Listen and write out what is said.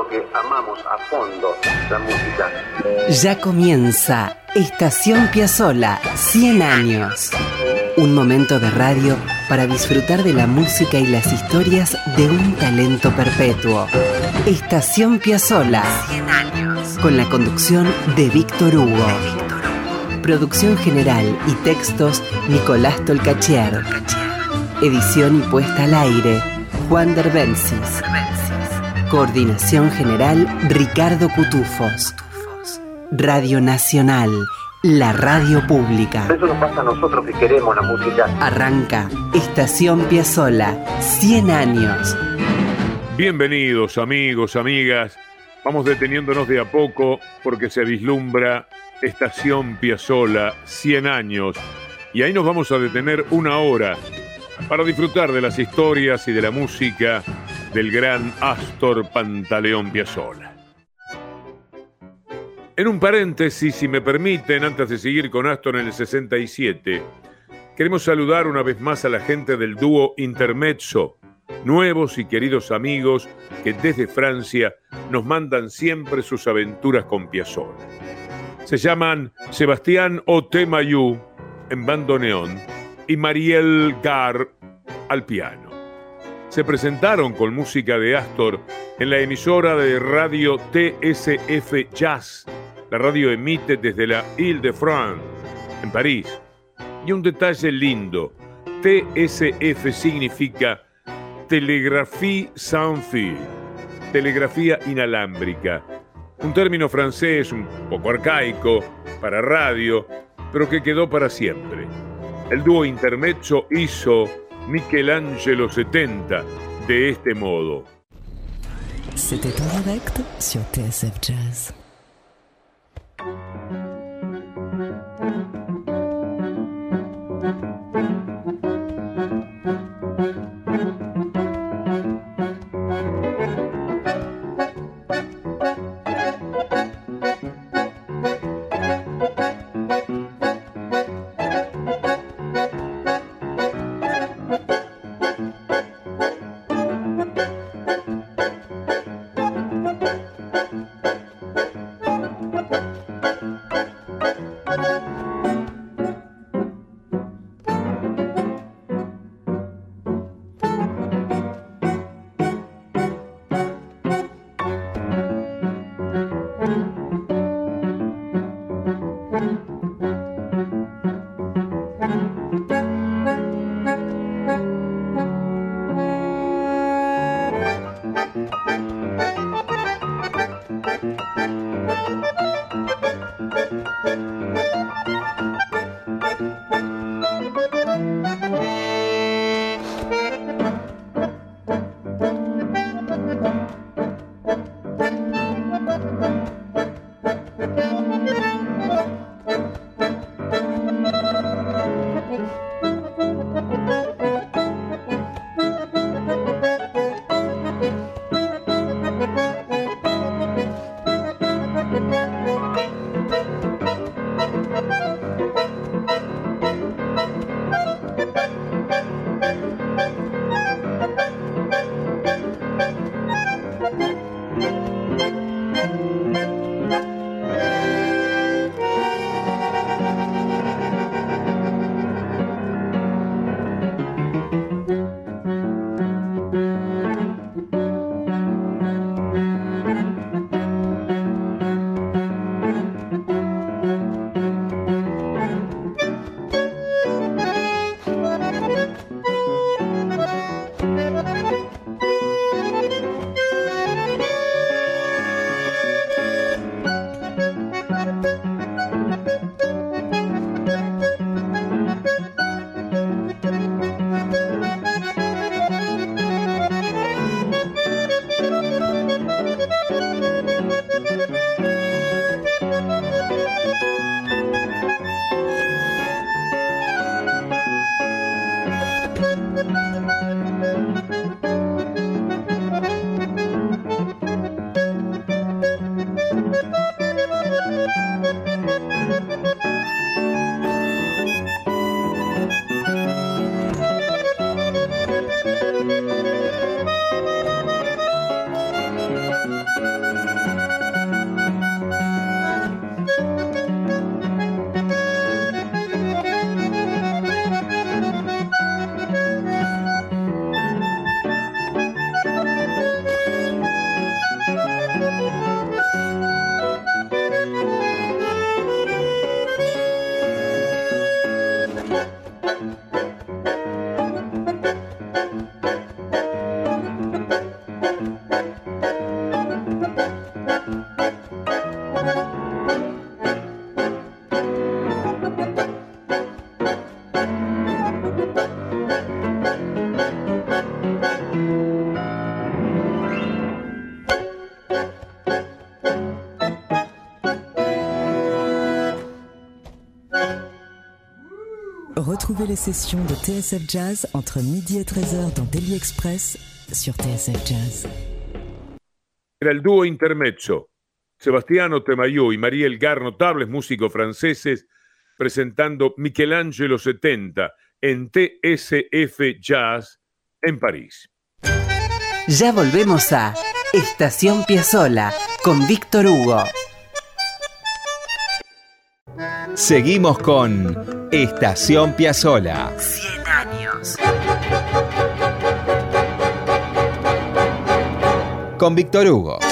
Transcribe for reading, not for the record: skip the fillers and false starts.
que amamos a fondo la música. Ya comienza Estación Piazzolla, 100 años. Un momento de radio para disfrutar de la música y las historias de un talento perpetuo. Estación Piazzolla, 100 años. Con la conducción de Víctor Hugo. Producción general y textos, Nicolás Tolcachier. Edición y puesta al aire, Juan Derbencis. Coordinación general, Ricardo Cutufos. Radio Nacional, la radio pública. Eso nos pasa a nosotros que queremos la música. Arranca Estación Piazzolla, 100 años. Bienvenidos amigos, amigas. Vamos deteniéndonos de a poco porque se vislumbra Estación Piazzolla, 100 años. Y ahí nos vamos a detener una hora para disfrutar de las historias y de la música del gran Astor Pantaleón Piazzolla. En un paréntesis, si me permiten, antes de seguir con Astor en el 67, queremos saludar una vez más a la gente del dúo Intermezzo, nuevos y queridos amigos que desde Francia nos mandan siempre sus aventuras con Piazzolla. Se llaman Sebastián Otemayú en bandoneón y Mariel Gar al piano. Se presentaron con música de Astor en la emisora de radio TSF Jazz. La radio emite desde la Île-de-France, en París. Y un detalle lindo, TSF significa Télégraphie sans fil, telegrafía inalámbrica. Un término francés un poco arcaico para radio, pero que quedó para siempre. El dúo Intermezzo hizo Michelangelo 70 de este modo. C'était en direct sur TSF Jazz. Retrouvez les sessions de TSF Jazz entre midi et 13h dans Daily Express sur TSF Jazz. Era el dúo Intermezzo, Sebastiano Temayó y María Elgar, notables músicos franceses, presentando Michelangelo 70 en TSF Jazz en París. Ya volvemos a Estación Piazzolla con Víctor Hugo. Seguimos con Estación Piazzolla. 100 años. Con Víctor Hugo.